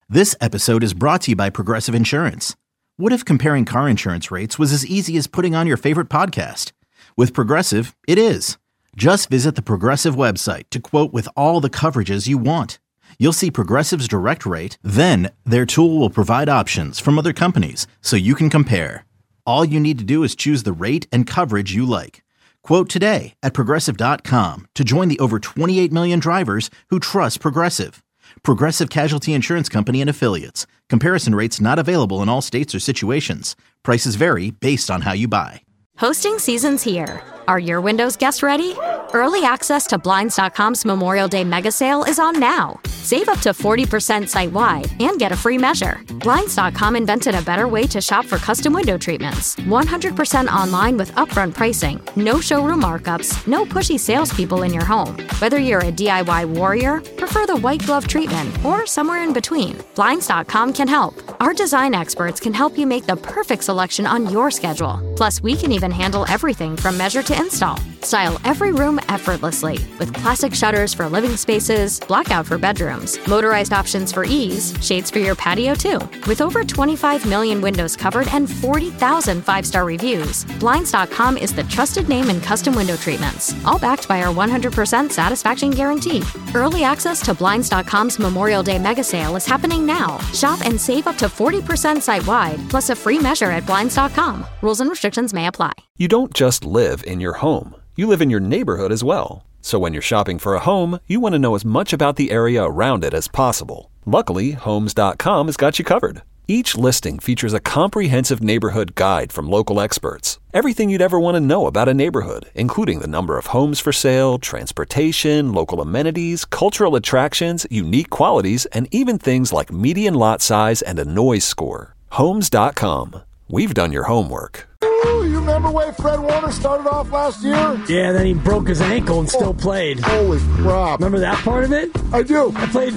This episode is brought to you by Progressive Insurance. What if comparing car insurance rates was as easy as putting on your favorite podcast? With Progressive, it is. Just visit the Progressive website to quote with all the coverages you want. You'll see Progressive's direct rate, then their tool will provide options from other companies so you can compare. All you need to do is choose the rate and coverage you like. Quote today at Progressive.com to join the over 28 million drivers who trust Progressive. Progressive Casualty Insurance Company and Affiliates. Comparison rates not available in all states or situations. Prices vary based on how you buy. Hosting season's here. Are your Windows guests ready? Early access to Blinds.com's Memorial Day mega sale is on now. Save up to 40% site-wide and get a free measure. Blinds.com invented a better way to shop for custom window treatments. 100% online with upfront pricing, no showroom markups, no pushy salespeople in your home. Whether you're a DIY warrior, prefer the white glove treatment, or somewhere in between, Blinds.com can help. Our design experts can help you make the perfect selection on your schedule. Plus, we can even handle everything from measure to install. Style every room effortlessly with classic shutters for living spaces, blackout for bedrooms, motorized options for ease, shades for your patio too. With over 25 million windows covered and 40,000 five-star reviews, Blinds.com is the trusted name in custom window treatments, all backed by our 100% satisfaction guarantee. Early access to Blinds.com's Memorial Day mega sale is happening now. Shop and save up to 40% site-wide, plus a free measure at Blinds.com. Rules and restrictions may apply. You don't just live in your home. You live in your neighborhood as well. So when you're shopping for a home, you want to know as much about the area around it as possible. Luckily, Homes.com has got you covered. Each listing features a comprehensive neighborhood guide from local experts. Everything you'd ever want to know about a neighborhood, including the number of homes for sale, transportation, local amenities, cultural attractions, unique qualities, and even things like median lot size and a noise score. Homes.com. We've done your homework. You remember where Fred Warner started off last year? Yeah, then he broke his ankle and still played. Holy crap. Remember that part of it? I do. I played,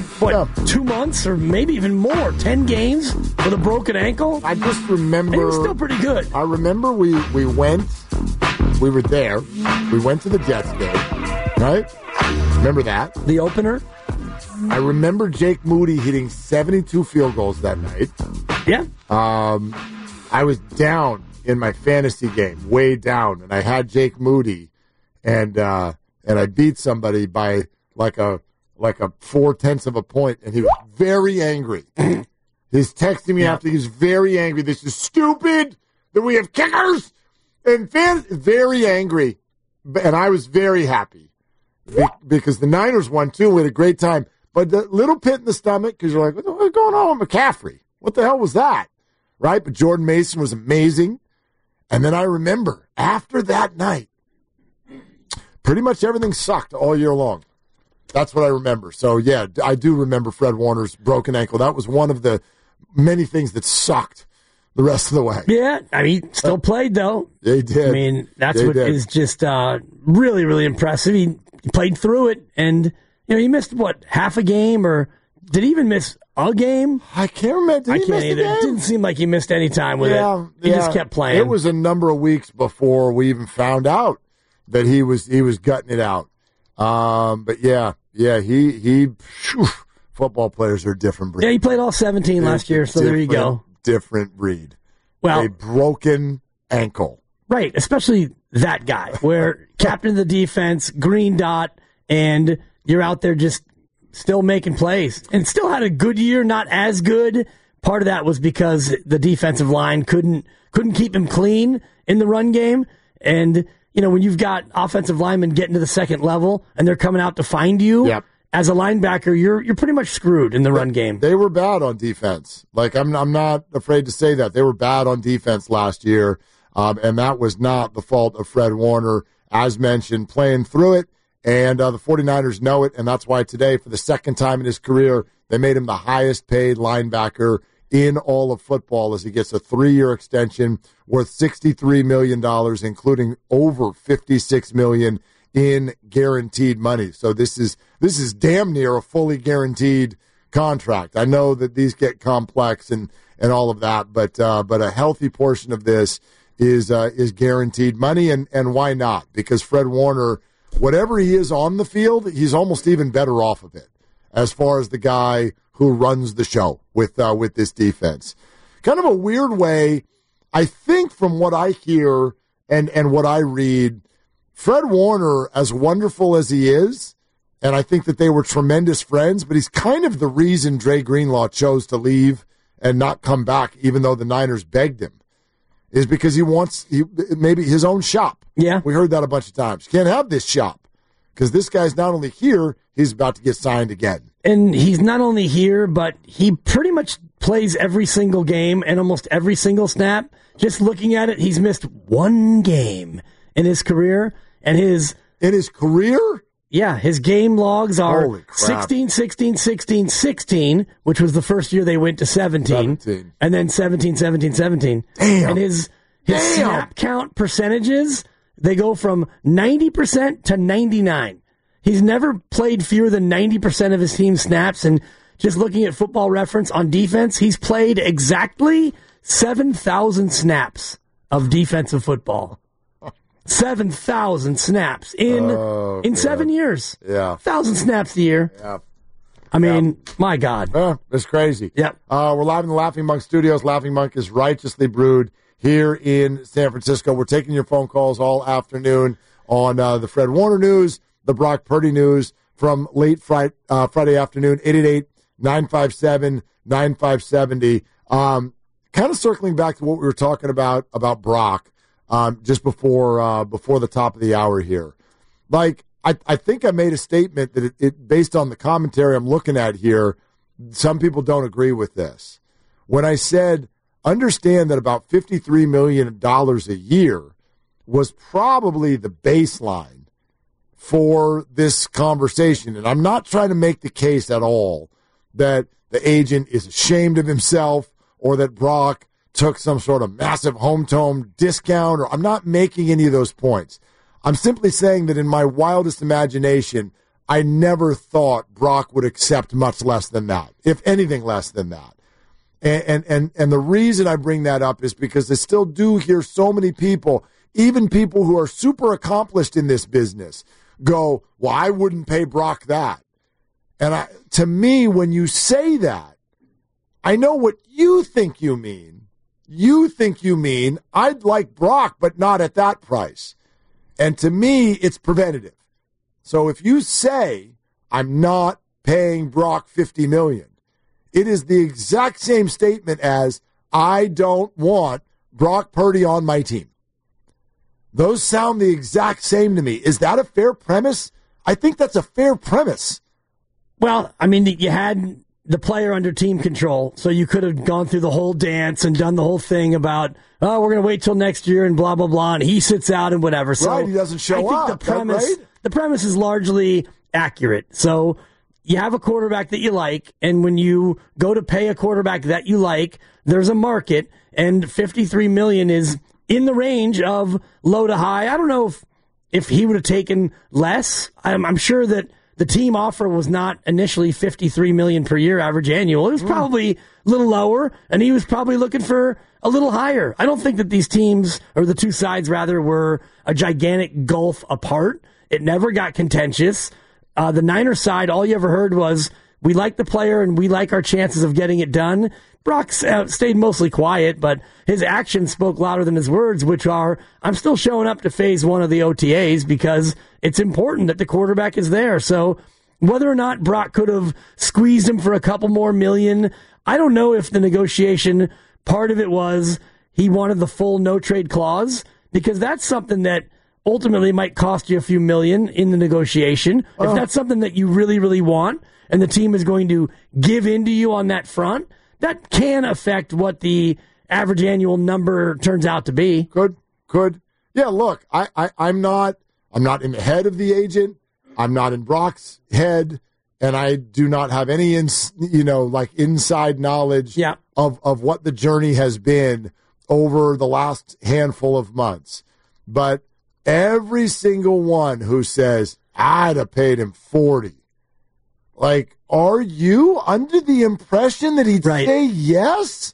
2 months or maybe even more, 10 games with a broken ankle? I just remember... And he was still pretty good. I remember we were there. We went to the Jets game, right? Remember that? The opener? I remember Jake Moody hitting 72 field goals that night. Yeah. I was down in my fantasy game, way down, and I had Jake Moody, and I beat somebody by like a 0.4 of a point, and he was very angry. He's texting me after. He's very angry. This is stupid that we have kickers and fans. Very angry, and I was very happy because the Niners won too. We had a great time, but the little pit in the stomach because you're like, what's going on with McCaffrey? What the hell was that? Right? But Jordan Mason was amazing. And then I remember, after that night, pretty much everything sucked all year long. That's what I remember. So, yeah, I do remember Fred Warner's broken ankle. That was one of the many things that sucked the rest of the way. Yeah, I mean, still played, though. They did. I mean, that's what is just really, really impressive. He played through it, and, he missed, half a game, or did he even miss a game? I can't remember. Did he miss either. It didn't seem like he missed any time with it. He just kept playing. It was a number of weeks before we even found out that he was gutting it out. But he football players are a different breed. Yeah, he played all 17 last year, so there you go. Different breed. Well, a broken ankle. Right, especially that guy, where captain of the defense, green dot, and you're out there just still making plays, and still had a good year, not as good. Part of that was because the defensive line couldn't keep him clean in the run game. And, when you've got offensive linemen getting to the second level and they're coming out to find you, as a linebacker, you're pretty much screwed in the run game. They were bad on defense. Like, I'm not afraid to say that. They were bad on defense last year, and that was not the fault of Fred Warner, as mentioned, playing through it. And the 49ers know it, and that's why today, for the second time in his career, they made him the highest-paid linebacker in all of football as he gets a 3-year extension worth $63 million, including over $56 million in guaranteed money. So this is damn near a fully guaranteed contract. I know that these get complex and all of that, but a healthy portion of this is guaranteed money, and why not? Because Fred Warner, whatever he is on the field, he's almost even better off of it, as far as the guy who runs the show with this defense. Kind of a weird way, I think, from what I hear and what I read, Fred Warner, as wonderful as he is, and I think that they were tremendous friends, but he's kind of the reason Dre Greenlaw chose to leave and not come back, even though the Niners begged him, is because he wants maybe his own shop. Yeah. We heard that a bunch of times. You can't have this shop because this guy's not only here, he's about to get signed again. And he's not only here, but he pretty much plays every single game and almost every single snap. Just looking at it, he's missed one game in his career. And his career? Yeah, his game logs are 16, 16, 16, 16, which was the first year they went to 17. And then 17, 17, 17. Damn. And his snap count percentages, they go from 90% to 99. He's never played fewer than 90% of his team's snaps, and just looking at Football Reference on defense, he's played exactly 7,000 snaps of defensive football. 7,000 snaps in 7 years. Yeah. 1,000 snaps a year. Yeah. I mean, my God. It's crazy. Yep. We're live in the Laughing Monk studios. Laughing Monk is righteously brewed here in San Francisco. We're taking your phone calls all afternoon on the Fred Warner news, the Brock Purdy news from late Friday afternoon, 888-957-9570. Kind of circling back to what we were talking about Brock just before the top of the hour here. Like, I think I made a statement that it based on the commentary I'm looking at here, some people don't agree with this. When I said, understand that about $53 million a year was probably the baseline for this conversation. And I'm not trying to make the case at all that the agent is ashamed of himself or that Brock took some sort of massive home discount, or I'm not making any of those points. I'm simply saying that in my wildest imagination, I never thought Brock would accept much less than that, if anything less than that. And the reason I bring that up is because I still do hear so many people, even people who are super accomplished in this business, go, well, I wouldn't pay Brock that. And to me, when you say that, I know what you think you mean. You think you mean, I'd like Brock, but not at that price. And to me, it's preventative. So if you say, I'm not paying Brock $50 million, it is the exact same statement as, I don't want Brock Purdy on my team. Those sound the exact same to me. Is that a fair premise? I think that's a fair premise. Well, I mean, you had the player under team control, so you could have gone through the whole dance and done the whole thing about, oh, we're going to wait till next year and blah, blah, blah, and he sits out and whatever. So right, he doesn't show up. I think the premise is largely accurate. So you have a quarterback that you like, and when you go to pay a quarterback that you like, there's a market, and $53 million is in the range of low to high. I don't know if he would have taken less. I'm sure that the team offer was not initially $53 million per year average annual. It was probably a little lower, and he was probably looking for a little higher. I don't think that these teams, or the two sides rather, were a gigantic gulf apart. It never got contentious. The Niners side, all you ever heard was, we like the player and we like our chances of getting it done. Brock stayed mostly quiet, but his actions spoke louder than his words, which are, I'm still showing up to phase 1 of the OTAs because it's important that the quarterback is there. So whether or not Brock could have squeezed him for a couple more million, I don't know if the negotiation, part of it was he wanted the full no-trade clause, because that's something that ultimately might cost you a few million in the negotiation. If that's something that you really, really want, and the team is going to give in to you on that front, that can affect what the average annual number turns out to be. Could. Yeah, look, I'm not in the head of the agent. I'm not in Brock's head, and I do not have any inside knowledge of what the journey has been over the last handful of months. But every single one who says, I'd have paid him 40. Like, are you under the impression that he'd say yes?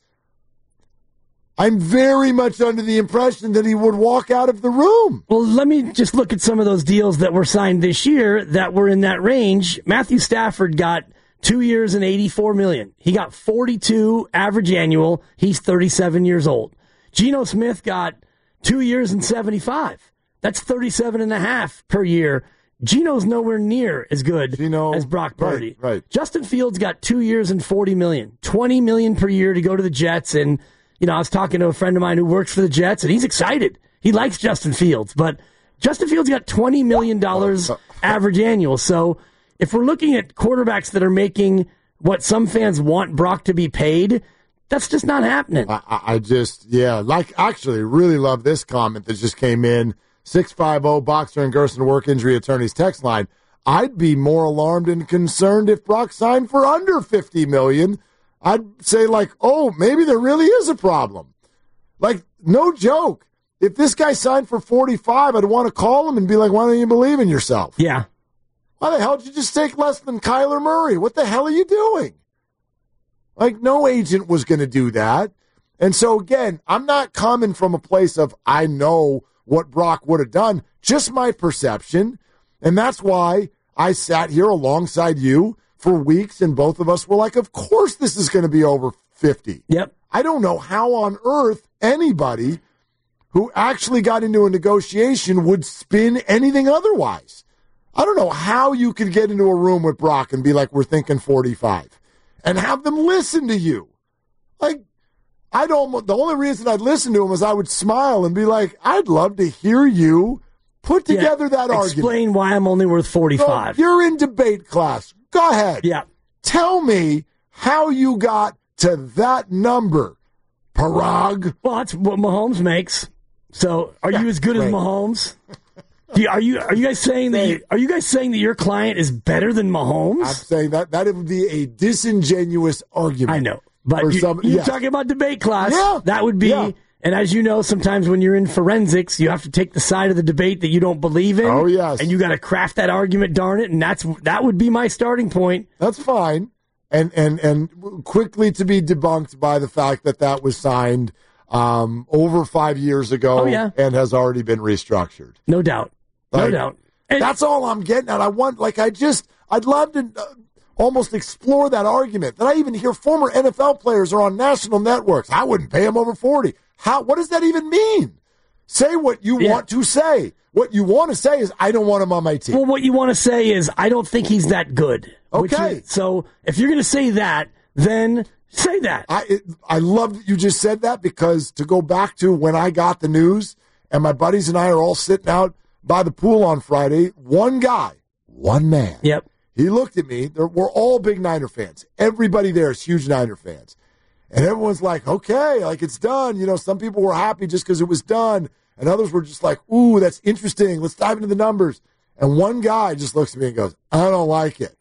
I'm very much under the impression that he would walk out of the room. Well, let me just look at some of those deals that were signed this year that were in that range. Matthew Stafford got 2 years and $84 million. He got 42 average annual. He's 37 years old. Geno Smith got 2 years and 75. That's 37.5 per year. Geno's nowhere near as good as Brock Purdy. Right. Justin Fields got 2 years and $40 million. $20 million per year to go to the Jets. And, I was talking to a friend of mine who works for the Jets, and he's excited. He likes Justin Fields, but Justin Fields got $20 million average annual. So if we're looking at quarterbacks that are making what some fans want Brock to be paid, that's just not happening. I actually really love this comment that just came in. 650 Boxer and Gerson Work Injury Attorneys text line. I'd be more alarmed and concerned if Brock signed for under $50 million. I'd say maybe there really is a problem. No joke. If this guy signed for 45, I'd want to call him and be like, why don't you believe in yourself? Yeah. Why the hell did you just take less than Kyler Murray? What the hell are you doing? No agent was going to do that. And so, again, I'm not coming from a place of I know what Brock would have done, just my perception. And that's why I sat here alongside you for weeks, and both of us were like, of course this is going to be over 50. Yep. I don't know how on earth anybody who actually got into a negotiation would spin anything otherwise. I don't know how you could get into a room with Brock and be like, we're thinking 45, and have them listen to you. The only reason I'd listen to him is I would smile and be like, I'd love to hear you put together that argument. Explain why I'm only worth 45. So you're in debate class. Go ahead. Yeah. Tell me how you got to that number, Parag. Well, that's what Mahomes makes. So are you as good as Mahomes? Are you guys saying that your client is better than Mahomes? I'm saying that would be a disingenuous argument. I know. But you're talking about debate class. Yeah. That would be, and as you know, sometimes when you're in forensics, you have to take the side of the debate that you don't believe in. Oh, yes. And you got to craft that argument, darn it, and that would be my starting point. That's fine. And quickly to be debunked by the fact that was signed over 5 years ago and has already been restructured. No doubt. No doubt. And that's all I'm getting at. I'd love to almost explore that argument. That I even hear former NFL players are on national networks. I wouldn't pay him over 40. What does that even mean? Say what you want to say. What you want to say is, I don't want him on my team. Well, what you want to say is, I don't think he's that good. Okay. So if you're going to say that, then say that. I love that you just said that, because to go back to when I got the news and my buddies and I are all sitting out by the pool on Friday, one man. Yep. He looked at me. We're all big Niner fans. Everybody there is huge Niner fans. And everyone's like, okay, it's done. Some people were happy just because it was done. And others were just like, ooh, that's interesting. Let's dive into the numbers. And one guy just looks at me and goes, I don't like it.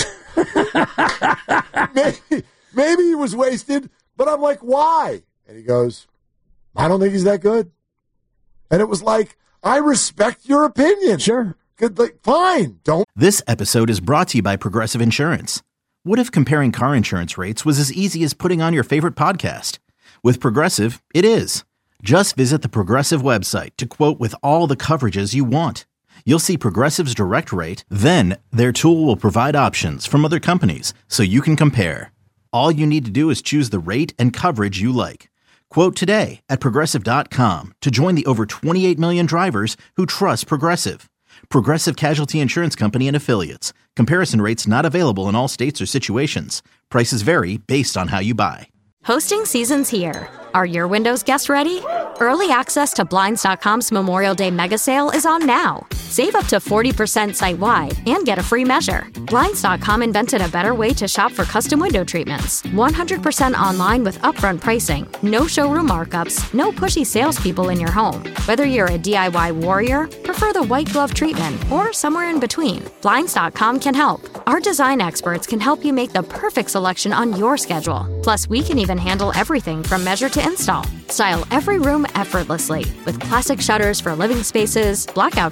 maybe he was wasted, but I'm like, why? And he goes, I don't think he's that good. And it was like, I respect your opinion. Sure. Good, fine. Don't. This episode is brought to you by Progressive Insurance. What if comparing car insurance rates was as easy as putting on your favorite podcast? With Progressive, it is. Just visit the Progressive website to quote with all the coverages you want. You'll see Progressive's direct rate, then their tool will provide options from other companies so you can compare. All you need to do is choose the rate and coverage you like. Quote today at Progressive.com to join the over 28 million drivers who trust Progressive. Progressive Casualty Insurance Company and Affiliates. Comparison rates not available in all states or situations. Prices vary based on how you buy. Hosting season's here. Are your windows guest ready? Early access to Blinds.com's Memorial Day mega sale is on now. Save up to 40% site-wide and get a free measure. Blinds.com invented a better way to shop for custom window treatments. 100% online with upfront pricing, no showroom markups, no pushy salespeople in your home. Whether you're a DIY warrior, prefer the white glove treatment, or somewhere in between, Blinds.com can help. Our design experts can help you make the perfect selection on your schedule. Plus, we can even handle everything from measure to install. Style every room effortlessly with classic shutters for living spaces, blackout for bedrooms,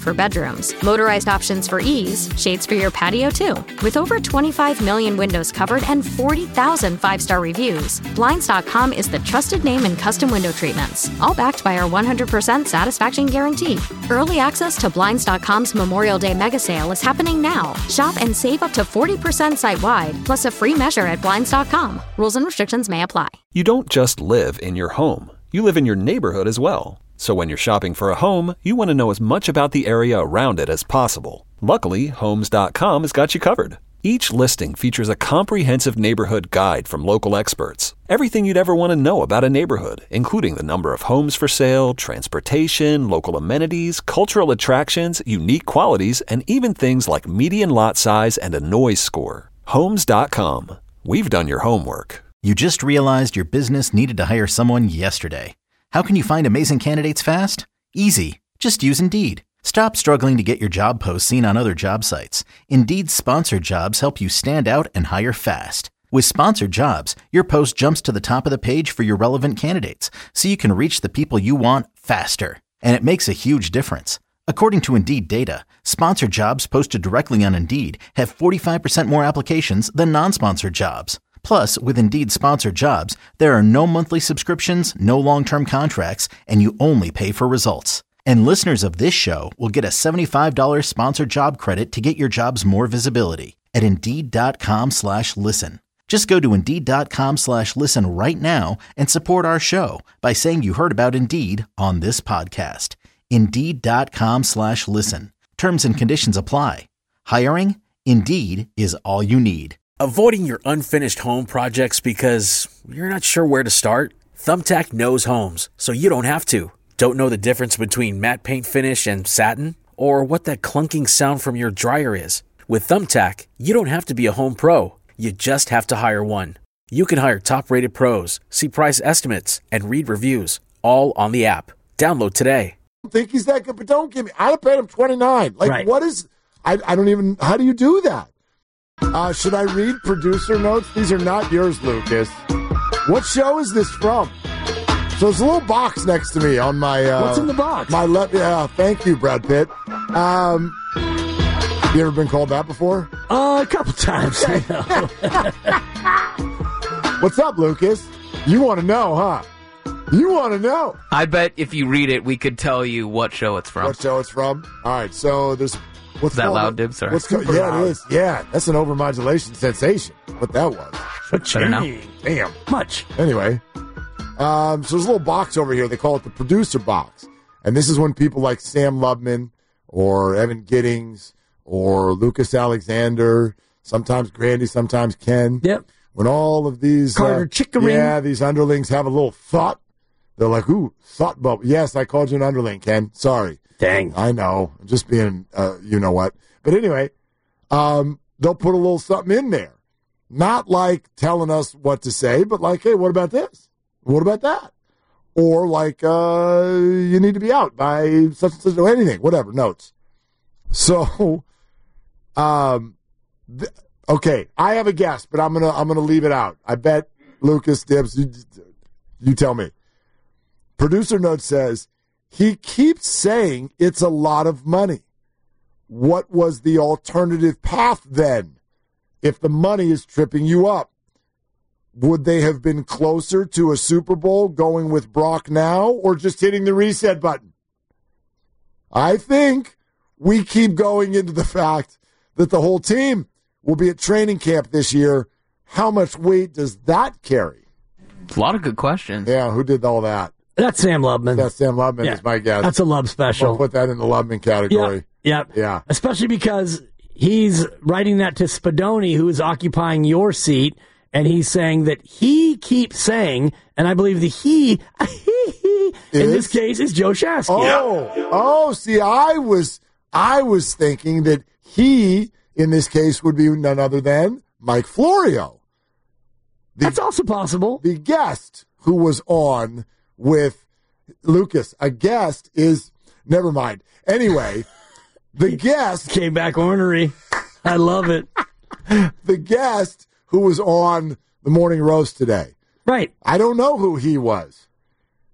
bathrooms, motorized options for ease, shades for your patio too. With over 25 million windows covered and 40,000 5-star reviews, Blinds.com is the trusted name in custom window treatments, all backed by our 100% satisfaction guarantee. Early access to Blinds.com's Memorial Day mega sale is happening now. Shop and save up to 40% site-wide, plus a free measure at Blinds.com. Rules and restrictions may apply. You don't just live in your home. You live in your neighborhood as well. So when you're shopping for a home, you want to know as much about the area around it as possible. Luckily, Homes.com has got you covered. Each listing features a comprehensive neighborhood guide from local experts. Everything you'd ever want to know about a neighborhood, including the number of homes for sale, transportation, local amenities, cultural attractions, unique qualities, and even things like median lot size and a noise score. Homes.com. We've done your homework. You just realized your business needed to hire someone yesterday. How can you find amazing candidates fast? Easy. Just use Indeed. Stop struggling to get your job posts seen on other job sites. Indeed's sponsored jobs help you stand out and hire fast. With sponsored jobs, your post jumps to the top of the page for your relevant candidates, so you can reach the people you want faster. And it makes a huge difference. According to Indeed data, sponsored jobs posted directly on Indeed have 45% more applications than non-sponsored jobs. Plus, with Indeed sponsored jobs, there are no monthly subscriptions, no long-term contracts, and you only pay for results. And listeners of this show will get a $75 sponsored job credit to get your jobs more visibility at Indeed.com/listen. Just go to Indeed.com/listen right now and support our show by saying you heard about Indeed on this podcast. Indeed.com/listen. Terms and conditions apply. Hiring? Indeed is all you need. Avoiding your unfinished home projects because you're not sure where to start? Thumbtack knows homes, so you don't have to. Don't know the difference between matte paint finish and satin? Or what that clunking sound from your dryer is? With Thumbtack, you don't have to be a home pro. You just have to hire one. You can hire top-rated pros, see price estimates, and read reviews, all on the app. Download today. I think he's that good, but don't give me. I'd have paid him $29. Like, Right. What is? I don't even. How do you do that? Should I read producer notes? These are not yours, Lucas. What show is this from? So there's a little box next to me on my. What's in the box? My left. Yeah, thank you, Brad Pitt. You ever been called that before? A couple times. You know. What's up, Lucas? You want to know, huh? You want to know I bet if you read it, we could tell you what show it's from. what show it's from? All right, so there's. What's Is that called- loud, Dib? Sorry. Yeah, it is. Yeah, that's an overmodulation sensation. What that was. Better now. Damn. Much. Anyway, so there's a little box over here. They call it the producer box. And this is when people like Sam Lubman or Evan Giddings or Lucas Alexander, sometimes Grandy, sometimes Ken. Yep. When all of these Carter Chickering. Yeah, these underlings have a little thought. They're like, ooh, thought bubble. Yes, I called you an underling, Ken. Sorry. Dang. I know. I'm just being, you know what. But anyway, they'll put a little something in there. Not like telling us what to say, but like, hey, what about this? What about that? Or like, you need to be out by such and such or anything, whatever, notes. So, okay, I have a guess, but I'm gonna leave it out. I bet Lucas Dibbs, you tell me. Producer note says, he keeps saying it's a lot of money. What was the alternative path then? If the money is tripping you up, would they have been closer to a Super Bowl going with Brock now or just hitting the reset button? I think we keep going into the fact that the whole team will be at training camp this year. How much weight does that carry? A lot of good questions. Yeah, who did all that? That's Sam Lubman. That's Sam Lubman is my guess. That's a Lub special. We'll put that in the Lubman category. Yep. Yeah. Especially because he's writing that to Spadoni, who is occupying your seat, and he's saying that he keeps saying, and I believe the he in this case is Joe Shasky. See, I was thinking that he in this case would be none other than Mike Florio. That's also possible. The guest who was on with Lucas. A guest is, never mind. Anyway, the guest Came back ornery. I love it. the guest who was on the morning roast today. Right. I don't know who he was.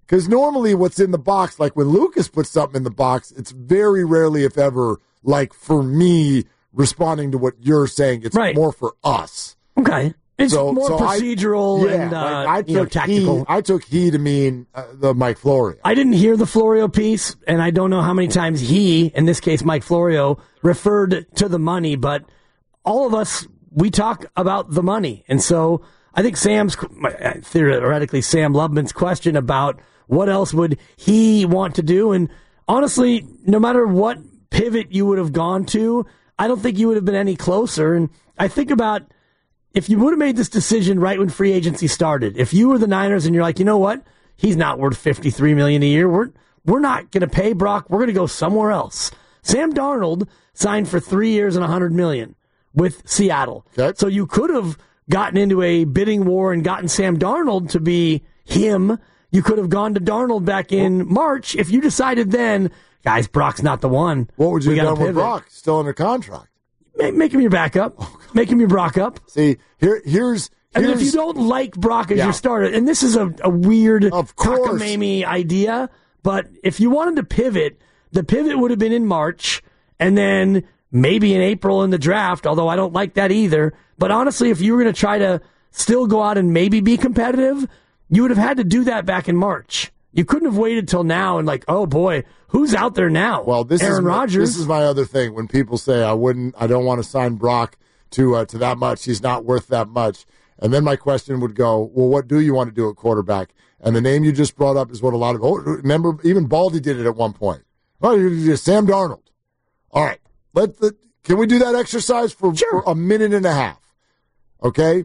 Because normally what's in the box, like when Lucas puts something in the box, it's very rarely, if ever, like for me responding to what you're saying. It's more for us. Okay. It's more procedural and tactical. I took he to mean the Mike Florio. I didn't hear the Florio piece, and I don't know how many times he, in this case Mike Florio, referred to the money, but all of us, we talk about the money. And so I think theoretically Sam Lubman's question about what else would he want to do, and honestly, no matter what pivot you would have gone to, I don't think you would have been any closer. And I think about if you would have made this decision right when free agency started, if you were the Niners and you're like, you know what, he's not worth $53 million a year, we're not going to pay Brock, we're going to go somewhere else. Sam Darnold signed for 3 years and $100 million with Seattle. Okay. So you could have gotten into a bidding war and gotten Sam Darnold to be him. You could have gone to Darnold back in March if you decided then, guys, Brock's not the one. What would you have done with Brock? Still under contract. Make him your backup. Make him your Brock up. See, here's. I mean, if you don't like Brock as your starter, and this is a weird cockamamie idea, but if you wanted to pivot, the pivot would have been in March, and then maybe in April in the draft, although I don't like that either. But honestly, if you were going to try to still go out and maybe be competitive, you would have had to do that back in March. You couldn't have waited till now and like, oh boy, who's out there now? Well, Aaron Rodgers. This is my other thing. When people say I don't want to sign Brock to that much. He's not worth that much. And then my question would go, well, what do you want to do at quarterback? And the name you just brought up is what a lot of remember. Even Baldy did it at one point. Oh, you're Sam Darnold. All right, can we do that exercise for a minute and a half? Okay,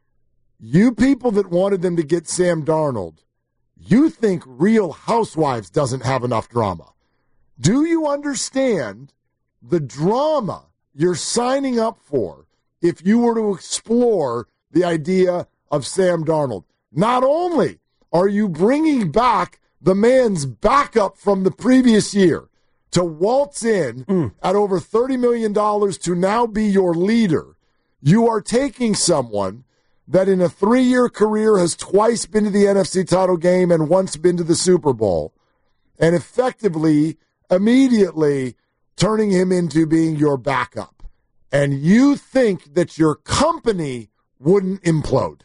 you people that wanted them to get Sam Darnold. You think Real Housewives doesn't have enough drama. Do you understand the drama you're signing up for if you were to explore the idea of Sam Darnold? Not only are you bringing back the man's backup from the previous year to waltz in at over $30 million to now be your leader, you are taking someone that in a 3-year career has twice been to the NFC title game and once been to the Super Bowl, and effectively, immediately turning him into being your backup. And you think that your company wouldn't implode.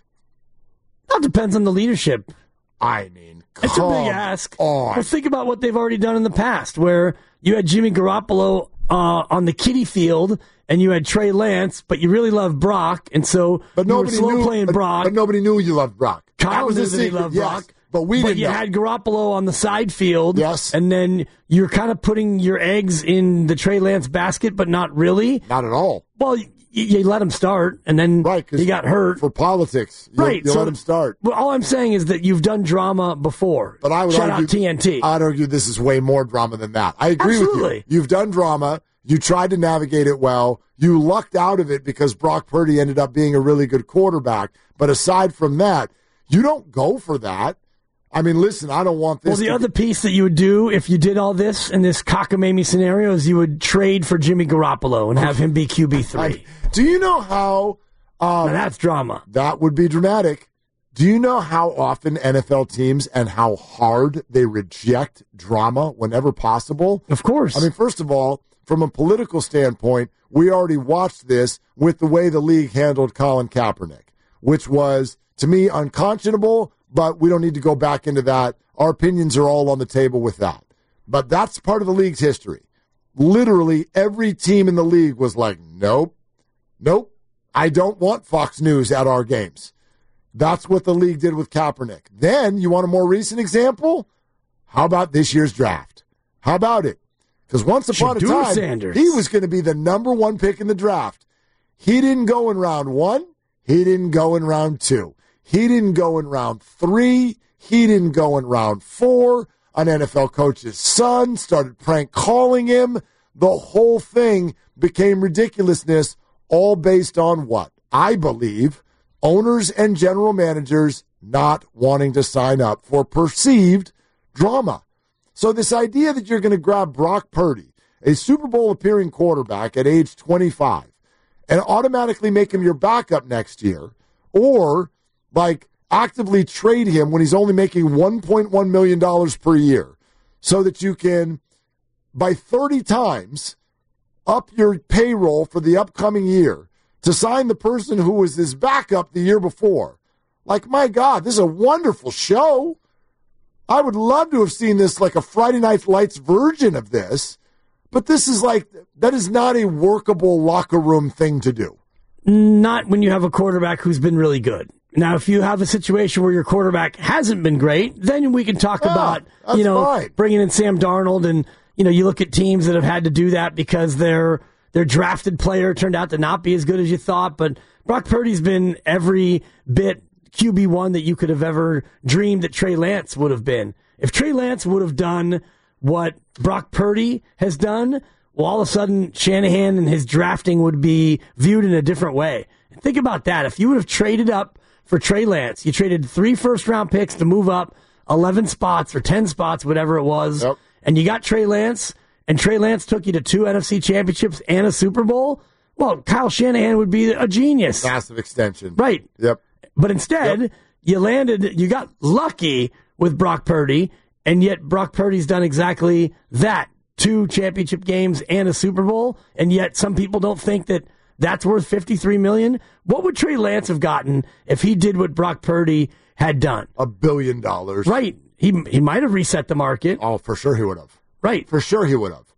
That depends on the leadership. I mean, it's a big ask. On. Well, think about what they've already done in the past, where you had Jimmy Garoppolo on the kiddie field, and you had Trey Lance, but you really loved Brock, and so you were slow playing Brock. But nobody knew you loved Brock. Kyle knew that he loved Brock. But we didn't. But you had Garoppolo on the side field, yes, and then you're kind of putting your eggs in the Trey Lance basket, but not really. Not at all. Well, you let him start, and then he got hurt. For politics, you let him start. Well, all I'm saying is that you've done drama before. But I would Shout argue, out TNT. I'd argue this is way more drama than that. I agree with you. You've done drama. You tried to navigate it well. You lucked out of it because Brock Purdy ended up being a really good quarterback. But aside from that, you don't go for that. I mean, listen, I don't want this. Well, the other piece that you would do if you did all this in this cockamamie scenario is you would trade for Jimmy Garoppolo and have him be QB3. Do you know how... now that's drama. That would be dramatic. Do you know how often NFL teams and how hard they reject drama whenever possible? Of course. I mean, first of all, from a political standpoint, we already watched this with the way the league handled Colin Kaepernick, which was, to me, unconscionable, but we don't need to go back into that. Our opinions are all on the table with that. But that's part of the league's history. Literally every team in the league was like, nope, I don't want Fox News at our games. That's what the league did with Kaepernick. Then, you want a more recent example? How about this year's draft? How about it? Because once upon a time, Sanders. He was going to be the number one pick in the draft. He didn't go in round 1. He didn't go in round 2. He didn't go in round 3. He didn't go in round 4. An NFL coach's son started prank calling him. The whole thing became ridiculousness, all based on what? I believe owners and general managers not wanting to sign up for perceived drama. So this idea that you're going to grab Brock Purdy, a Super Bowl appearing quarterback at age 25, and automatically make him your backup next year, or like actively trade him when he's only making $1.1 million per year so that you can, by 30 times, up your payroll for the upcoming year to sign the person who was his backup the year before. Like, my God, this is a wonderful show. I would love to have seen this like a Friday Night Lights version of this, but this is like, that is not a workable locker room thing to do. Not when you have a quarterback who's been really good. Now, if you have a situation where your quarterback hasn't been great, then we can talk about, fine. bringing in Sam Darnold. And, you look at teams that have had to do that because their drafted player turned out to not be as good as you thought. But Brock Purdy's been every bit QB1 that you could have ever dreamed that Trey Lance would have been. If Trey Lance would have done what Brock Purdy has done, well, all of a sudden, Shanahan and his drafting would be viewed in a different way. Think about that. If you would have traded up for Trey Lance, you traded 3 first-round picks to move up 11 spots or 10 spots, whatever it was, and you got Trey Lance, and Trey Lance took you to 2 NFC championships and a Super Bowl, well, Kyle Shanahan would be a genius. Massive extension. Right. Yep. But instead, you got lucky with Brock Purdy, and yet Brock Purdy's done exactly that. 2 championship games and a Super Bowl, and yet some people don't think that that's worth $53 million. What would Trey Lance have gotten if he did what Brock Purdy had done? $1 billion. Right. He might have reset the market. Oh, for sure he would have. Right. For sure he would have.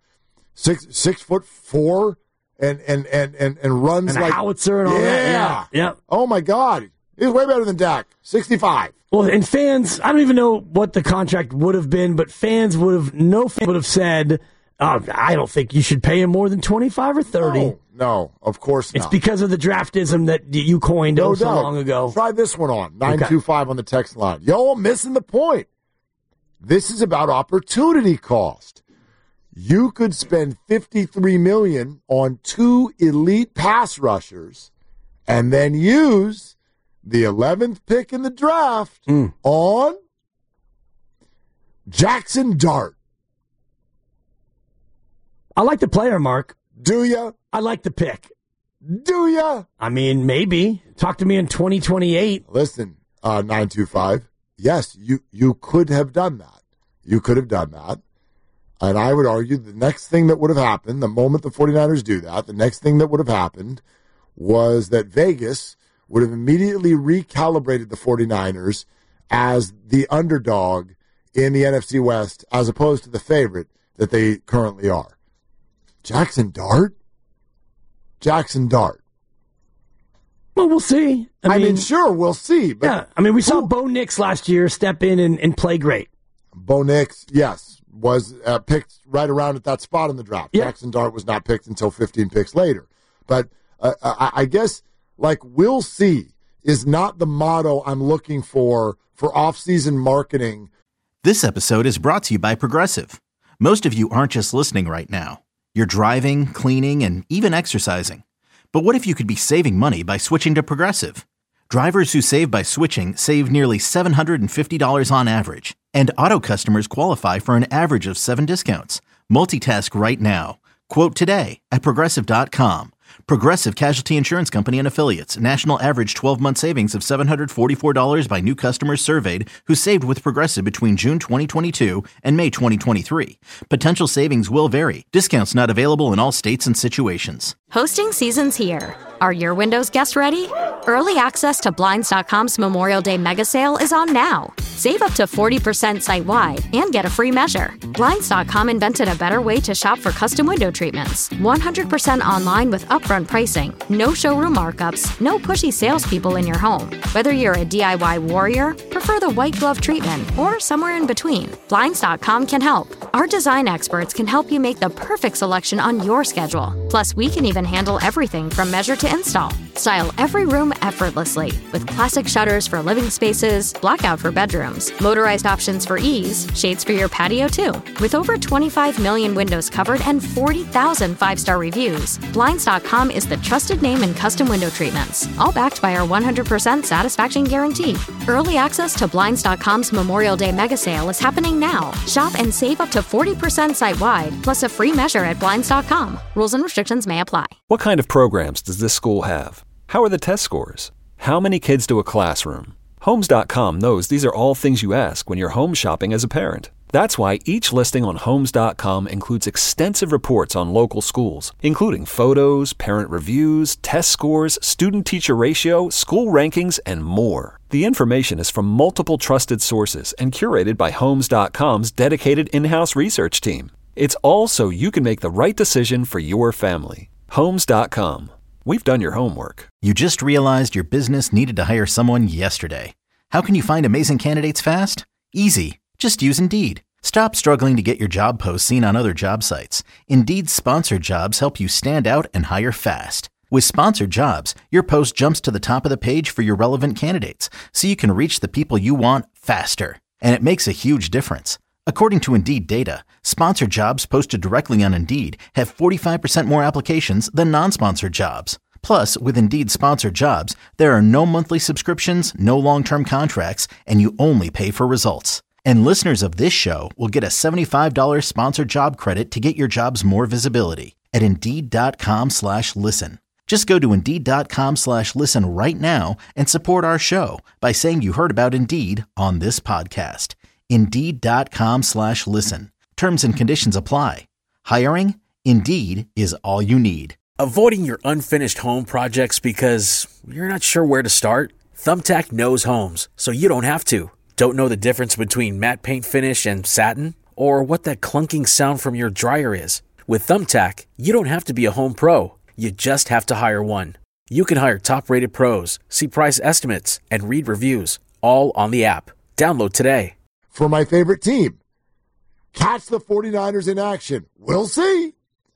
6'4" and runs and like a howitzer and all that. Yeah. Oh my God. He's way better than Dak. 65. Well, and fans, I don't even know what the contract would have been, but no fan would have said, I don't think you should pay him more than 25 or 30. No, of course not. It's because of the draftism that you coined so long ago. Try this one on. 925 on the text line. Yo, I'm missing the point. This is about opportunity cost. You could spend $53 million on 2 elite pass rushers and then use the 11th pick in the draft on Jackson Dart. I like the player, Mark. Do ya? I like the pick. Do ya? I mean, maybe. Talk to me in 2028. Listen, 925. Yes, you could have done that. You could have done that. And I would argue the next thing that would have happened, the moment the 49ers do that, the next thing that would have happened was that Vegas would have immediately recalibrated the 49ers as the underdog in the NFC West as opposed to the favorite that they currently are. Jackson Dart? Jackson Dart. Well, we'll see. I mean, sure, we'll see. But yeah, I mean, we saw Bo Nix last year step in and play great. Bo Nix, yes, was picked right around at that spot in the draft. Yep. Jackson Dart was not picked until 15 picks later. But I guess, like, we'll see is not the motto I'm looking for off-season marketing. This episode is brought to you by Progressive. Most of you aren't just listening right now. You're driving, cleaning, and even exercising. But what if you could be saving money by switching to Progressive? Drivers who save by switching save nearly $750 on average. And auto customers qualify for an average of 7 discounts. Multitask right now. Quote today at Progressive.com. Progressive Casualty Insurance Company and Affiliates. National average 12-month savings of $744 by new customers surveyed who saved with Progressive between June 2022 and May 2023. Potential savings will vary. Discounts not available in all states and situations. Hosting season's here. Are your windows guests ready? Early access to Blinds.com's Memorial Day mega sale is on now. Save up to 40% site-wide and get a free measure. Blinds.com invented a better way to shop for custom window treatments. 100% online with upfront pricing, no showroom markups, no pushy salespeople in your home. Whether you're a DIY warrior, prefer the white glove treatment, or somewhere in between, Blinds.com can help. Our design experts can help you make the perfect selection on your schedule. Plus, we can even handle everything from measure to install. Style every room effortlessly with classic shutters for living spaces, blackout for bedrooms, motorized options for ease, shades for your patio too. With over 25 million windows covered and 40,000 5-star reviews, Blinds.com is the trusted name in custom window treatments, all backed by our 100% satisfaction guarantee. Early access to Blinds.com's Memorial Day mega sale is happening now. Shop and save up to 40% site-wide, plus a free measure at Blinds.com. Rules and restrictions may apply. What kind of programs does this school have? How are the test scores? How many kids to a classroom? Homes.com knows these are all things you ask when you're home shopping as a parent. That's why each listing on Homes.com includes extensive reports on local schools, including photos, parent reviews, test scores, student-teacher ratio, school rankings, and more. The information is from multiple trusted sources and curated by Homes.com's dedicated in-house research team. It's all so you can make the right decision for your family. Homes.com. We've done your homework. You just realized your business needed to hire someone yesterday. How can you find amazing candidates fast? Easy. Just use Indeed. Stop struggling to get your job posts seen on other job sites. Indeed's sponsored jobs help you stand out and hire fast. With sponsored jobs, your post jumps to the top of the page for your relevant candidates, so you can reach the people you want faster. And it makes a huge difference. According to Indeed data, sponsored jobs posted directly on Indeed have 45% more applications than non-sponsored jobs. Plus, with Indeed sponsored jobs, there are no monthly subscriptions, no long-term contracts, and you only pay for results. And listeners of this show will get a $75 sponsored job credit to get your jobs more visibility at Indeed.com/listen. Just go to Indeed.com/listen right now and support our show by saying you heard about Indeed on this podcast. Indeed.com/listen. Terms and conditions apply. Hiring? Indeed is all you need. Avoiding your unfinished home projects because you're not sure where to start? Thumbtack knows homes, so you don't have to. Don't know the difference between matte paint finish and satin? Or what that clunking sound from your dryer is? With Thumbtack, you don't have to be a home pro. You just have to hire one. You can hire top-rated pros, see price estimates, and read reviews, all on the app. Download today. For my favorite team, catch the 49ers in action. We'll see.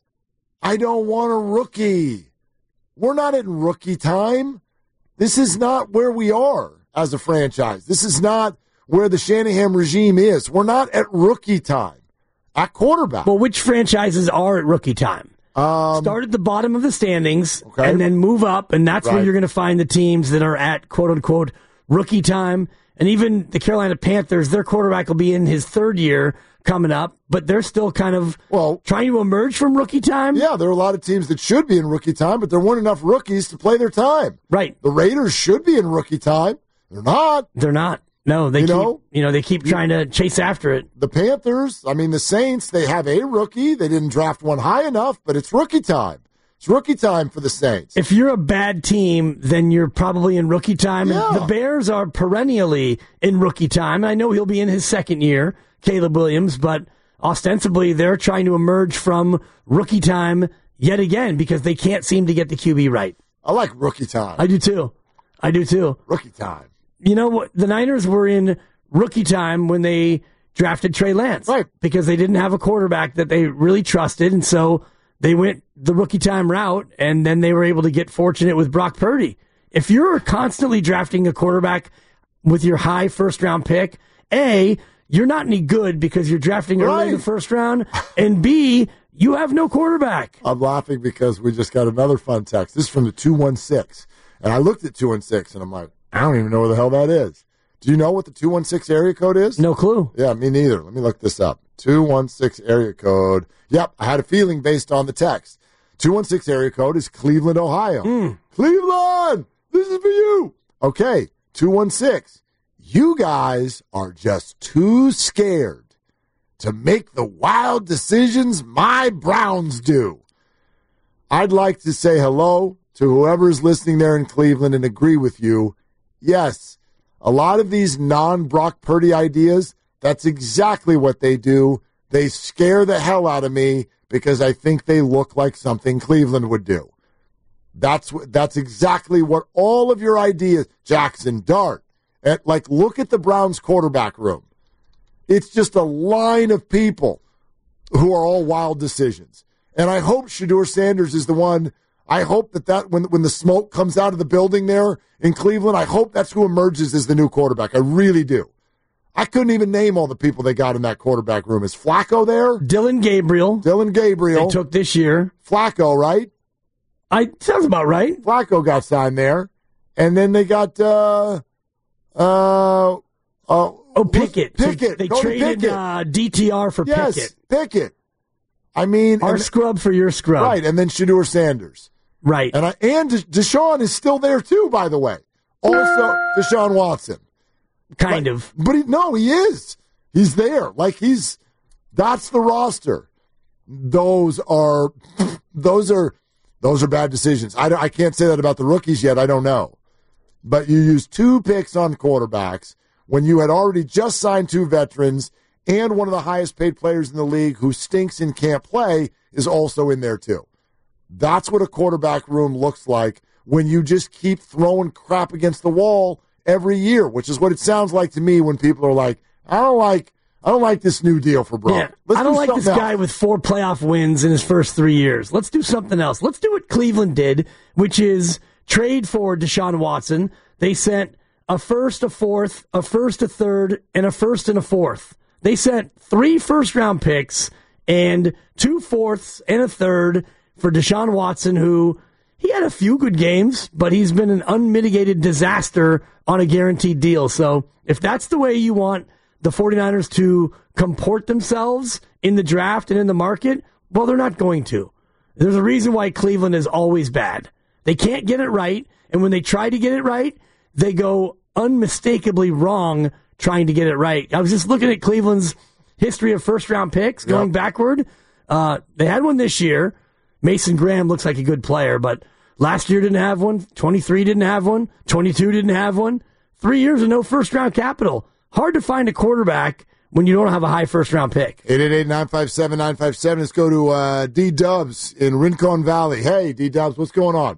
I don't want a rookie. We're not in rookie time. This is not where we are as a franchise. This is not where the Shanahan regime is. We're not at rookie time at quarterback. Well, which franchises are at rookie time? Start at the bottom of the standings and then move up, and that's where you're going to find the teams that are at quote-unquote rookie time. And even the Carolina Panthers, their quarterback will be in his third year coming up, but they're still kind of trying to emerge from rookie time. Yeah, there are a lot of teams that should be in rookie time, but there weren't enough rookies to play their time. Right. The Raiders should be in rookie time. They're not. They're not. No, they keep trying to chase after it. The Panthers, the Saints, they have a rookie. They didn't draft one high enough, but it's rookie time. It's rookie time for the Saints. If you're a bad team, then you're probably in rookie time. Yeah. And the Bears are perennially in rookie time. I know he'll be in his second year, Caleb Williams, but ostensibly they're trying to emerge from rookie time yet again because they can't seem to get the QB right. I like rookie time. I do too. Rookie time. You know what? The Niners were in rookie time when they drafted Trey Lance. Right. Because they didn't have a quarterback that they really trusted, and so they went the rookie time route, and then they were able to get fortunate with Brock Purdy. If you're constantly drafting a quarterback with your high first-round pick, A, you're not any good because you're drafting early in the first round, and B, you have no quarterback. I'm laughing because we just got another fun text. This is from the 216, and I looked at 216, and I'm like, I don't even know where the hell that is. Do you know what the 216 area code is? No clue. Yeah, me neither. Let me look this up. 216 area code. Yep, I had a feeling based on the text. 216 area code is Cleveland, Ohio. Cleveland, this is for you. Okay, 216. You guys are just too scared to make the wild decisions my Browns do. I'd like to say hello to whoever is listening there in Cleveland and agree with you. Yes, a lot of these non-Brock Purdy ideas, that's exactly what they do. They scare the hell out of me because I think they look like something Cleveland would do. That's exactly what all of your ideas, Jackson Dart, look at the Browns quarterback room. It's just a line of people who are all wild decisions. And I hope Shedeur Sanders is the one. I hope that when the smoke comes out of the building there in Cleveland, I hope that's who emerges as the new quarterback. I really do. I couldn't even name all the people they got in that quarterback room. Is Flacco there? Dylan Gabriel. They took this year. Flacco, right? Sounds about right. Flacco got signed there. And then they got Pickett. Pickett. They traded Pickett. DTR for Pickett. Yes, Pickett. I mean, our scrub for your scrub. Right, and then Shedeur Sanders. Right. And Deshaun is still there too, by the way. Also, Deshaun Watson. kind of. But he is. He's there. Like that's the roster. Those are bad decisions. I can't say that about the rookies yet. I don't know. But you used 2 picks on quarterbacks when you had already just signed 2 veterans, and one of the highest paid players in the league who stinks and can't play is also in there too. That's what a quarterback room looks like when you just keep throwing crap against the wall every year, which is what it sounds like to me when people are like, I don't like this new deal for Brock. Yeah, I don't like this guy with 4 playoff wins in his first 3 years. Let's do something else. Let's do what Cleveland did, which is trade for Deshaun Watson. They sent a first, a fourth, a first, a third, and a first and a fourth. They sent 3 first-round picks and 2 fourths and a third for Deshaun Watson, who he had a few good games, but he's been an unmitigated disaster on a guaranteed deal. So if that's the way you want the 49ers to comport themselves in the draft and in the market, well, they're not going to. There's a reason why Cleveland is always bad. They can't get it right, and when they try to get it right, they go unmistakably wrong trying to get it right. I was just looking at Cleveland's history of first-round picks going backward. They had one this year. Mason Graham looks like a good player, but last year didn't have one. 23 didn't have one. 22 didn't have one. 3 years of no first-round capital. Hard to find a quarterback when you don't have a high first-round pick. 888-957-957. Let's go to D-Dubs in Rincon Valley. Hey, D-Dubs, what's going on?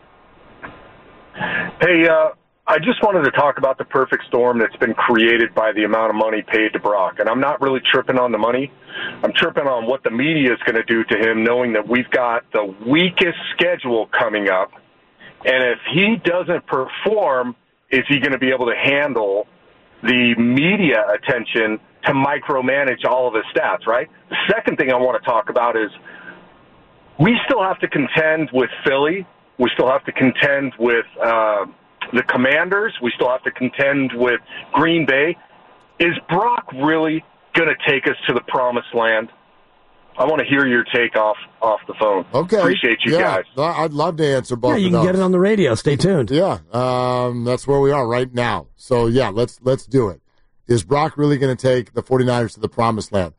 Hey, I just wanted to talk about the perfect storm that's been created by the amount of money paid to Brock. And I'm not really tripping on the money. I'm tripping on what the media is going to do to him, knowing that we've got the weakest schedule coming up. And if he doesn't perform, is he going to be able to handle the media attention to micromanage all of his stats, right? The second thing I want to talk about is we still have to contend with Philly. We still have to contend with the Commanders. We still have to contend with Green Bay. Is Brock really going to take us to the promised land? I want to hear your take off the phone. Okay. Appreciate you guys. I'd love to answer both of those. Yeah, you can get it on the radio. Stay tuned. Yeah, that's where we are right now. So, yeah, let's do it. Is Brock really going to take the 49ers to the promised land?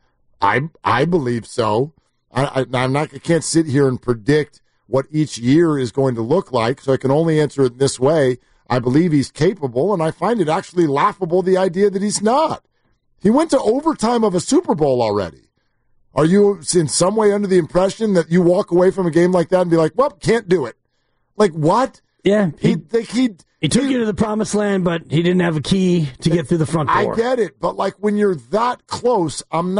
I believe so. I can't sit here and predict what each year is going to look like, so I can only answer it this way. I believe he's capable, and I find it actually laughable, the idea that he's not. He went to overtime of a Super Bowl already. Are you in some way under the impression that you walk away from a game like that and be like, well, can't do it? Like, what? Yeah. He took you to the promised land, but he didn't have a key to get through the front door. I get it, but like when you're that close,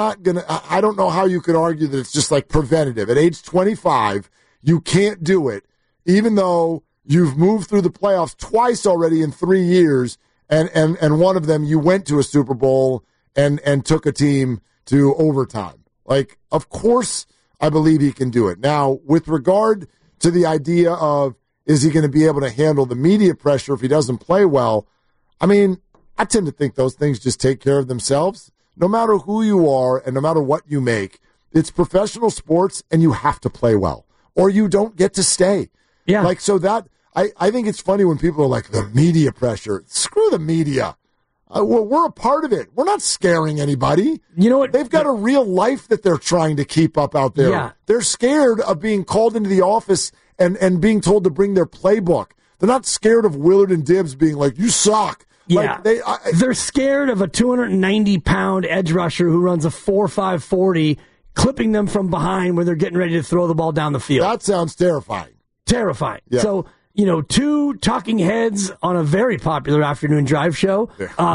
I don't know how you could argue that it's just like preventative. At age 25, you can't do it, even though you've moved through the playoffs twice already in 3 years, and one of them you went to a Super Bowl and took a team to overtime. Like, of course, I believe he can do it. Now, with regard to the idea of is he going to be able to handle the media pressure if he doesn't play well, I mean, I tend to think those things just take care of themselves. No matter who you are and no matter what you make, it's professional sports and you have to play well or you don't get to stay. Yeah. Like, so that, I think it's funny when people are like, the media pressure. Screw the media. We're a part of it. We're not scaring anybody. You know what? They've got a real life that they're trying to keep up out there. Yeah. They're scared of being called into the office and being told to bring their playbook. They're not scared of Willard and Dibbs being like, you suck. Yeah. Like they're scared of a 290-pound edge rusher who runs a 4.5 40, clipping them from behind when they're getting ready to throw the ball down the field. That sounds terrifying. Terrifying. Yeah. So, two talking heads on a very popular afternoon drive show.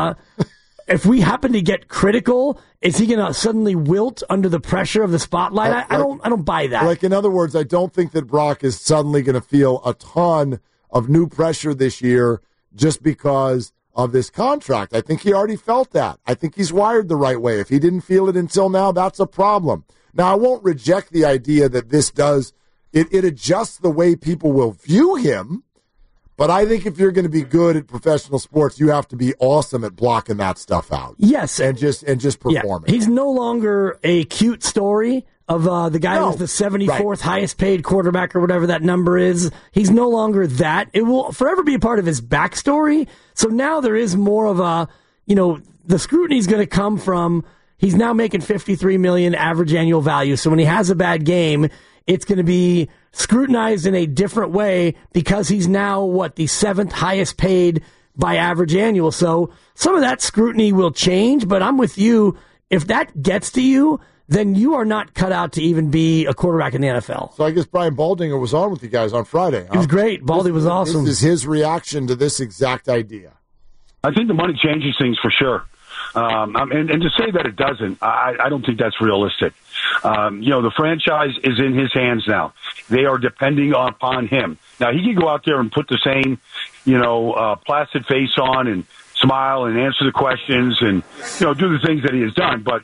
If we happen to get critical, is he going to suddenly wilt under the pressure of the spotlight? I don't buy that. Like, in other words, I don't think that Brock is suddenly going to feel a ton of new pressure this year just because of this contract. I think he already felt that. I think he's wired the right way. If he didn't feel it until now, that's a problem. Now, I won't reject the idea that this does it adjusts the way people will view him, but I think if you're going to be good at professional sports, you have to be awesome at blocking that stuff out. Yes. And just performing. He's no longer a cute story of the guy who's the 74th highest paid quarterback or whatever that number is. He's no longer that. It will forever be a part of his backstory. So now there is more of a, the scrutiny is going to come from he's now making $53 million average annual value. So when he has a bad game, it's going to be scrutinized in a different way because he's now, the 7th highest paid by average annual. So some of that scrutiny will change, but I'm with you. If that gets to you, then you are not cut out to even be a quarterback in the NFL. So I guess Brian Baldinger was on with you guys on Friday. Huh? He was great. Baldy was awesome. This is his reaction to this exact idea. I think the money changes things for sure. And to say that it doesn't, I don't think that's realistic. The franchise is in his hands now. They are depending upon him. Now, he can go out there and put the same, placid face on and smile and answer the questions and, do the things that he has done. But,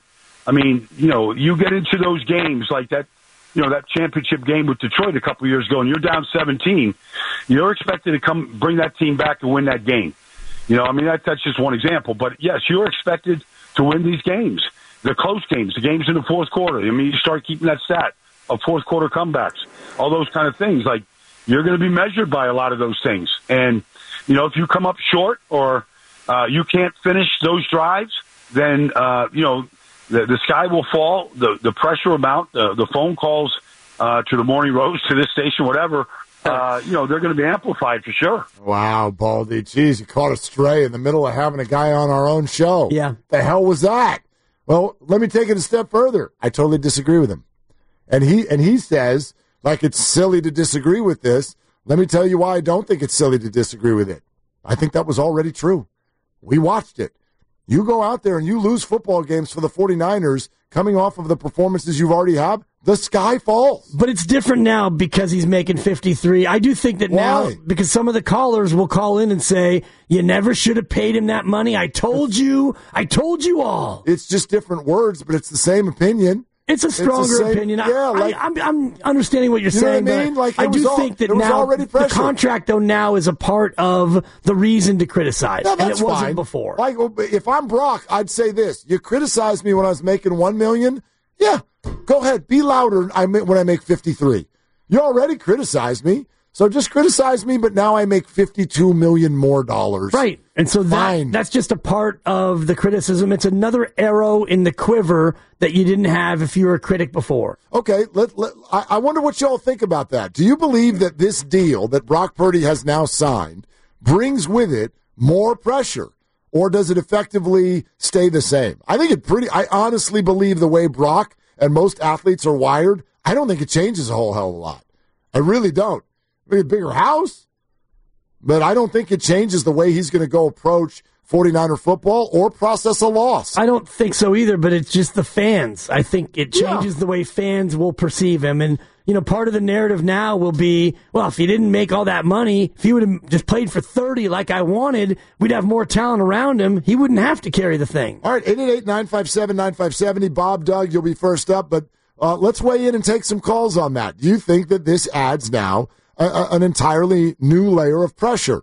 you get into those games like that, that championship game with Detroit a couple of years ago, and you're down 17, you're expected to come bring that team back and win that game. That's just one example. But, yes, you're expected to win these games, the close games, the games in the fourth quarter. You start keeping that stat of fourth quarter comebacks, all those kind of things. Like, you're going to be measured by a lot of those things. And, if you come up short or you can't finish those drives, then, the sky will fall, the pressure amount, the phone calls to the Morning Rose, to this station, whatever, they're going to be amplified for sure. Wow, Baldy. Jeez, you caught a stray in the middle of having a guy on our own show. Yeah. The hell was that? Well, let me take it a step further. I totally disagree with him. And he says, like, it's silly to disagree with this. Let me tell you why I don't think it's silly to disagree with it. I think that was already true. We watched it. You go out there and you lose football games for the 49ers coming off of the performances you've already had, the sky falls. But it's different now because he's making 53. I do think that now, because some of the callers will call in and say, you never should have paid him that money. I told you all. It's just different words, but it's the same opinion. It's a stronger opinion. Yeah, I'm understanding what you're saying. Know what I mean? Like, I do think that now the contract, though, now is a part of the reason to criticize, no, and it wasn't fine. before. Like, if I'm Brock, I'd say this: you criticized me when I was making $1 million. Yeah, go ahead, be louder when I make 53. You already criticized me, so just criticize me. But now I make $52 million more dollars. Right, and so that's just a part of the criticism. It's another arrow in the quiver that you didn't have if you were a critic before. Okay, I wonder what y'all think about that. Do you believe that this deal that Brock Purdy has now signed brings with it more pressure, or does it effectively stay the same? I honestly believe the way Brock and most athletes are wired, I don't think it changes a whole hell of a lot. I really don't. Maybe a bigger house, but I don't think it changes the way he's going to go approach 49er football or process a loss. I don't think so either, but it's just the fans. I think it changes the way fans will perceive him. And, part of the narrative now will be, well, if he didn't make all that money, if he would have just played for 30 like I wanted, we'd have more talent around him. He wouldn't have to carry the thing. All right, 888-957-9570. Bob, Doug, you'll be first up, but let's weigh in and take some calls on that. Do you think that this adds now an entirely new layer of pressure?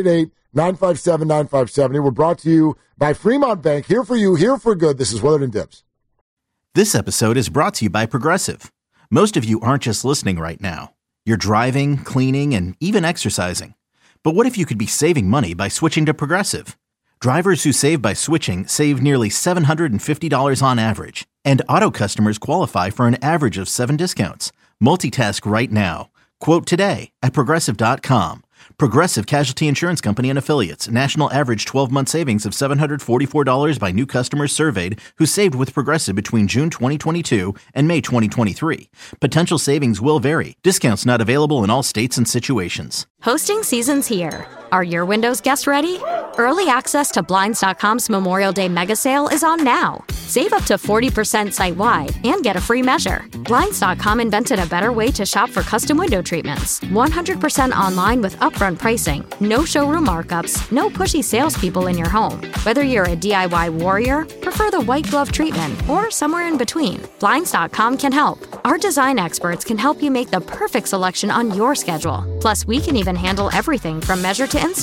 888-957-9570. We're brought to you by Fremont Bank. Here for you, here for good. This is Willard and Dips. This episode is brought to you by Progressive. Most of you aren't just listening right now. You're driving, cleaning, and even exercising. But what if you could be saving money by switching to Progressive? Drivers who save by switching save nearly $750 on average. And auto customers qualify for an average of 7 discounts. Multitask right now. Quote today at Progressive.com. Progressive Casualty Insurance Company and Affiliates. National average 12-month savings of $744 by new customers surveyed who saved with Progressive between June 2022 and May 2023. Potential savings will vary. Discounts not available in all states and situations. Hosting season's here. Are your Windows guests ready? Early access to Blinds.com's Memorial Day mega sale is on now. Save up to 40% site-wide and get a free measure. Blinds.com invented a better way to shop for custom window treatments. 100% online with upfront pricing, no showroom markups, no pushy salespeople in your home. Whether you're a DIY warrior, prefer the white glove treatment, or somewhere in between, Blinds.com can help. Our design experts can help you make the perfect selection on your schedule. Plus, we can even handle everything from measure to install.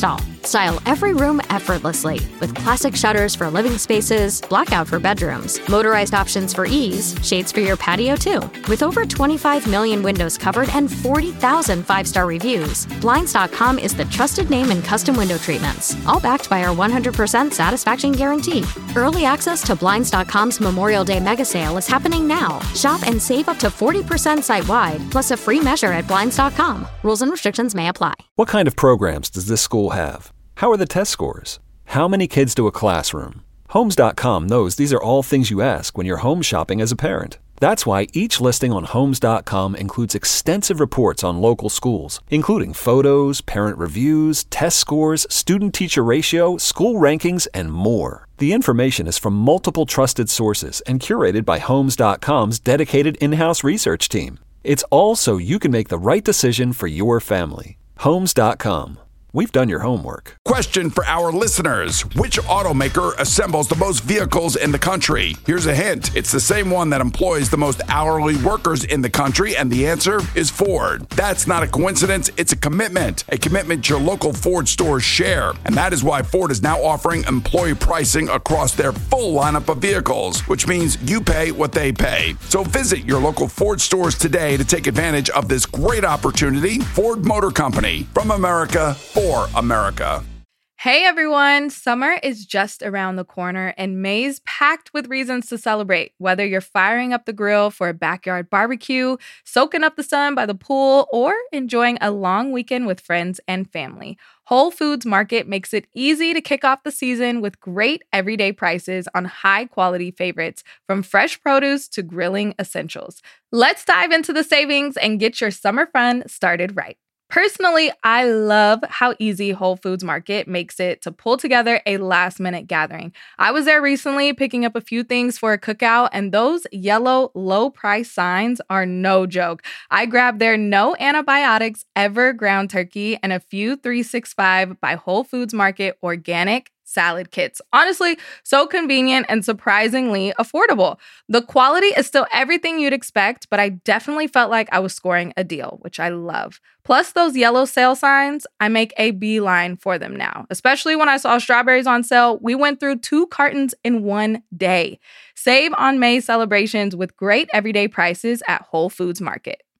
Style every room effortlessly with classic shutters for living spaces, blackout for bedrooms, motorized options for ease, shades for your patio too. With over 25 million windows covered and 40,000 5-star reviews, Blinds.com is the trusted name in custom window treatments, all backed by our 100% satisfaction guarantee. Early access to Blinds.com's Memorial Day mega sale is happening now. Shop and save up to 40% site-wide, plus a free measure at Blinds.com. Rules and restrictions may apply. What kind of programs does this school have? How are the test scores? How many kids do a classroom? Homes.com knows these are all things you ask when you're home shopping as a parent. That's why each listing on Homes.com includes extensive reports on local schools, including photos, parent reviews, test scores, student-teacher ratio, school rankings, and more. The information is from multiple trusted sources and curated by Homes.com's dedicated in-house research team. It's all so you can make the right decision for your family. Homes.com. We've done your homework. Question for our listeners. Which automaker assembles the most vehicles in the country? Here's a hint. It's the same one that employs the most hourly workers in the country, and the answer is Ford. That's not a coincidence. It's a commitment your local Ford stores share. And that is why Ford is now offering employee pricing across their full lineup of vehicles, which means you pay what they pay. So visit your local Ford stores today to take advantage of this great opportunity. Ford Motor Company, from America, for America. Hey everyone, summer is just around the corner and May's packed with reasons to celebrate. Whether you're firing up the grill for a backyard barbecue, soaking up the sun by the pool, or enjoying a long weekend with friends and family, Whole Foods Market makes it easy to kick off the season with great everyday prices on high-quality favorites, from fresh produce to grilling essentials. Let's dive into the savings and get your summer fun started right. Personally, I love how easy Whole Foods Market makes it to pull together a last-minute gathering. I was there recently picking up a few things for a cookout, and those yellow low-price signs are no joke. I grabbed their no antibiotics ever ground turkey and a few 365 by Whole Foods Market organic salad kits. Honestly, so convenient and surprisingly affordable. The quality is still everything you'd expect, but I definitely felt like I was scoring a deal, which I love. Plus those yellow sale signs, I make a beeline for them now. Especially when I saw strawberries on sale, we went through 2 cartons in one day. Save on May celebrations with great everyday prices at Whole Foods Market.